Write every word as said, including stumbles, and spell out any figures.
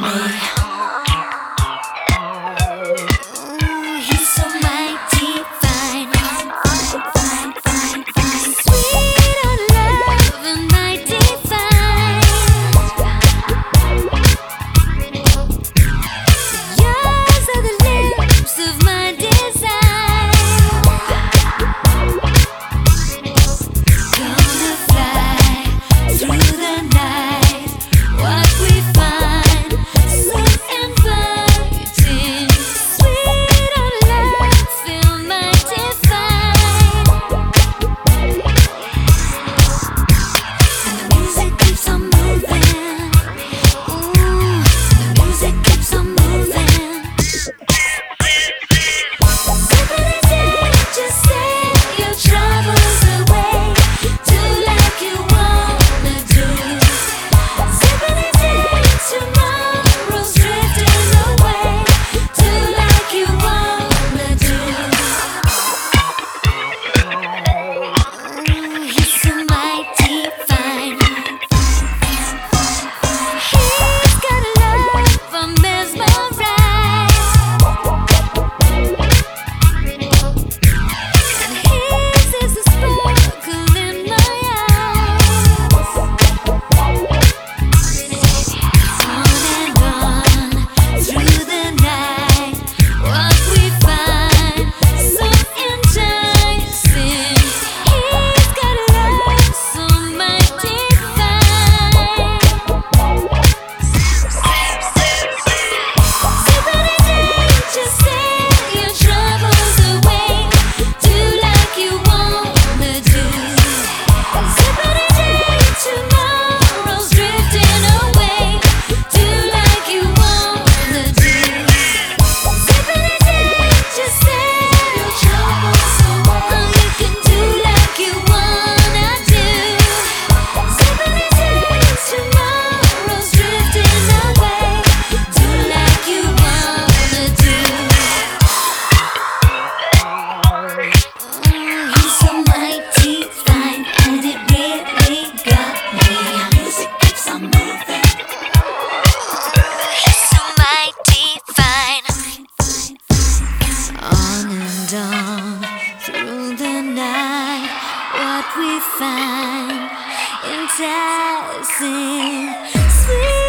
me. Ooh, he's so mighty fine, fine, fine, fine, fine. Sweet on love and mighty fine. Yours are the lips of my desire. Gonna fly through the night. What we find so inviting. Sweet on love, feel mighty fine. And the music keeps on moving. Ooh, the music keeps on moving. Sipping a day, just set your troubles away. Do like you wanna do. Sipping a day, tomorrow's drifting away. Do like you wanna do. Ooh, he's so mighty fine. He's got a love I'm mesmerized. And his is the sparkle in my eyes. On and on through the night. What we find so enticing. He's got a love so mighty fine. Sipping a day, just set your troubles away. Do like you wanna do. Sipping a day, tomorrow's drifting away. Do like you wanna do. Sipping a day, just set your troubles away. You can do like you wanna do. Sipping a day, tomorrow's drifting away. Do like you wanna do. Ooh, he's so mighty fine, and it really got me. Music keeps on moving. He's so mighty fine. On and on through the night. What we find enticing. Sweet